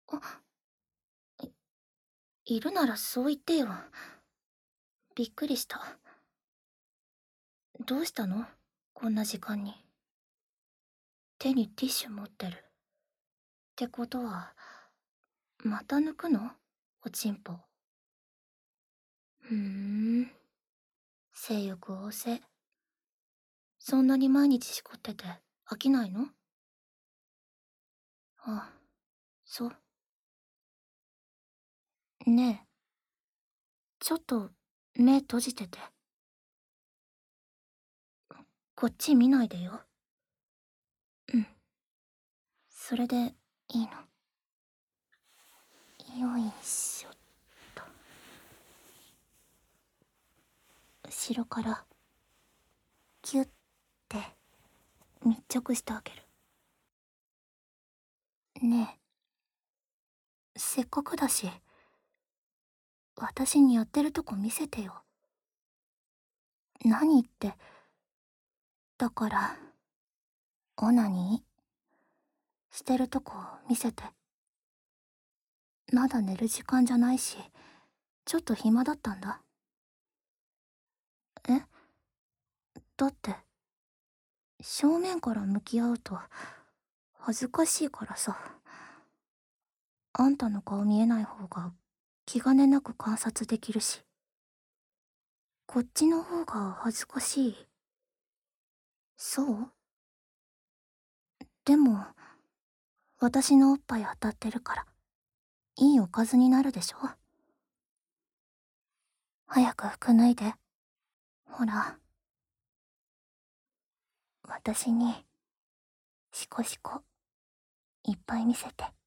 あ、いるならそう言ってよ。びっくりした。どうしたの？こんな時間に。手にティッシュ持ってる。ってことは、また抜くの？おちんぽ。ふーん。性欲旺盛。そんなに毎日しこってて飽きないの？あ、そう。ねえ、ちょっと目閉じてて。こっち見ないでよ。うん。それでいいの。よいしょっと。後ろからキュッて密着してあげる。ねえ、せっかくだし私にやってるとこ見せてよ。何って。だからオナニーしてるとこ見せて。まだ寝る時間じゃないし、ちょっと暇だったんだ。え？だって正面から向き合うと恥ずかしいからさ。あんたの顔見えない方が気兼ねなく観察できるし、こっちの方が恥ずかしい。そう？でも私のおっぱい当たってるからいいおかずになるでしょ。早く服脱いで。ほら、私にシコシコいっぱい見せて。